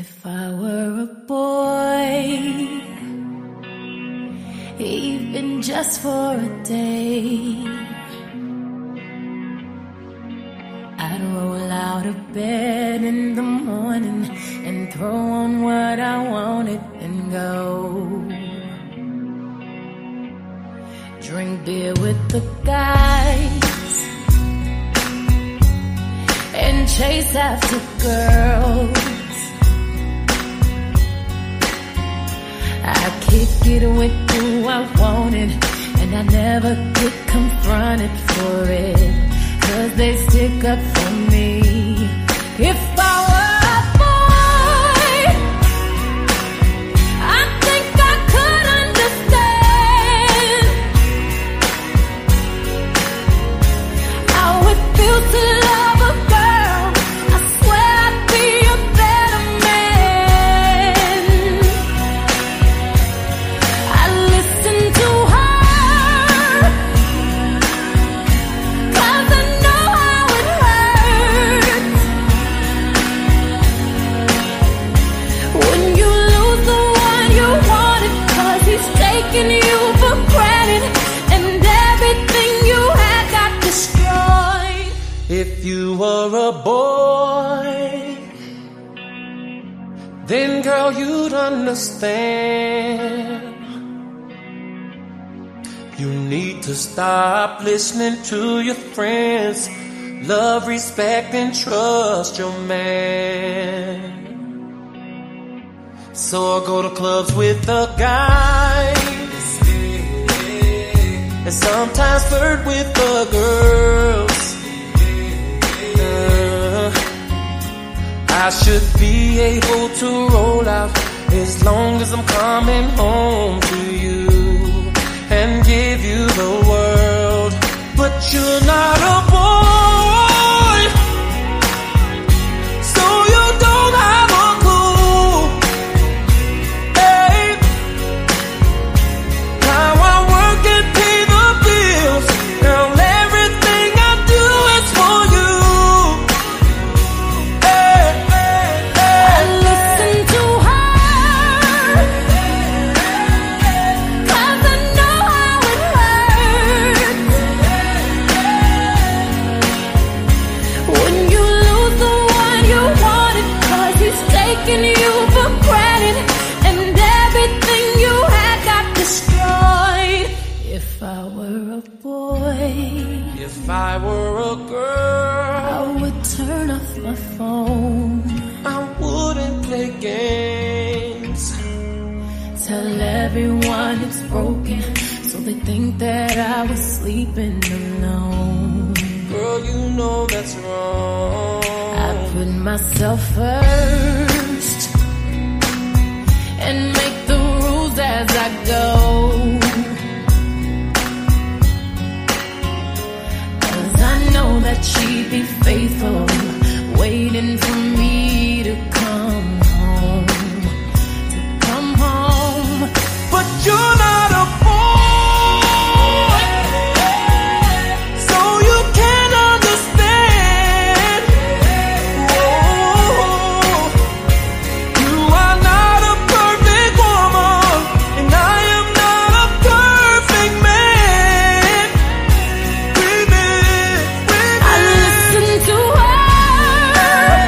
If I were a boy, even just for a day, I'd roll out of bed in the morning and throw on what I wanted and go drink beer with the guys and chase after girls. I kick it with who I wanted, and I never get confronted for it, 'cause they stick up for me. If I were a boy, I think I could understand how it feels to love a girl. I swear I'd be a better man. I listen to her, 'cause I know how it hurts when you lose the one you wanted, 'cause he's taking you for granted and everything you had got destroyed. If you were a boy, then girl, you'd understand. You need to stop listening to your friends. Love, respect, and trust your man. So I go to clubs with the guys and sometimes flirt with the girls. I should be able to roll out as long as I'm coming home to you and give you the world. But you're not a boy, so you don't have a clue. Hey, how I work and pay the bills, girl, everything I do is for you. Hey, hey, hey. I listen to her, 'cause I know how it hurts when you lose the one you wanted, 'cause he's taking you for granted and everything you had got destroyed. If I were a boy, If I were a girl, I would turn off my phone, I wouldn't play games. tell everyone it's broken, so they think that I was sleeping alone. Girl, you know that's wrong. I put myself first and make the rules as I go, 'cause I know that she'd be faithful, waiting for me to come home, But you're not a boy, so you can't understand. Oh, you are not a perfect woman, and I am not a perfect man. Baby, I listen to her,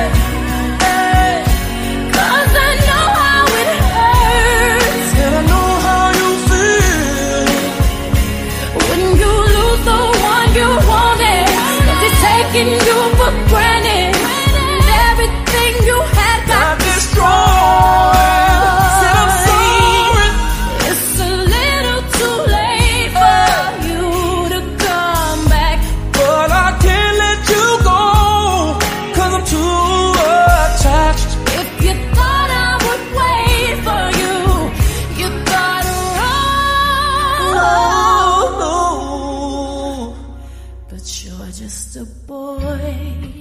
'cause I know how it hurts and I know how you feel. when you lose the one you wanted, 'cause it's taking you for granted and everything you had I got destroyed. Said I'm sorry. It's a little too late for you to come back. But I can't let you go, 'cause I'm too attached. If you thought I would wait for you, you thought wrong. Oh, But you're just a boy.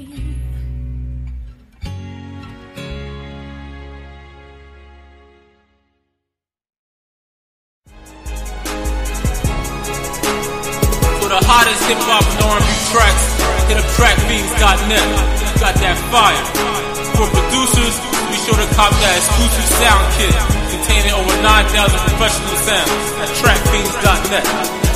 For the hottest hip-hop and R&B tracks, hit up trackfiends.net. Got that fire. For producers, be sure to cop that exclusive sound kit containing over 9,000 professional sounds at trackfiends.net.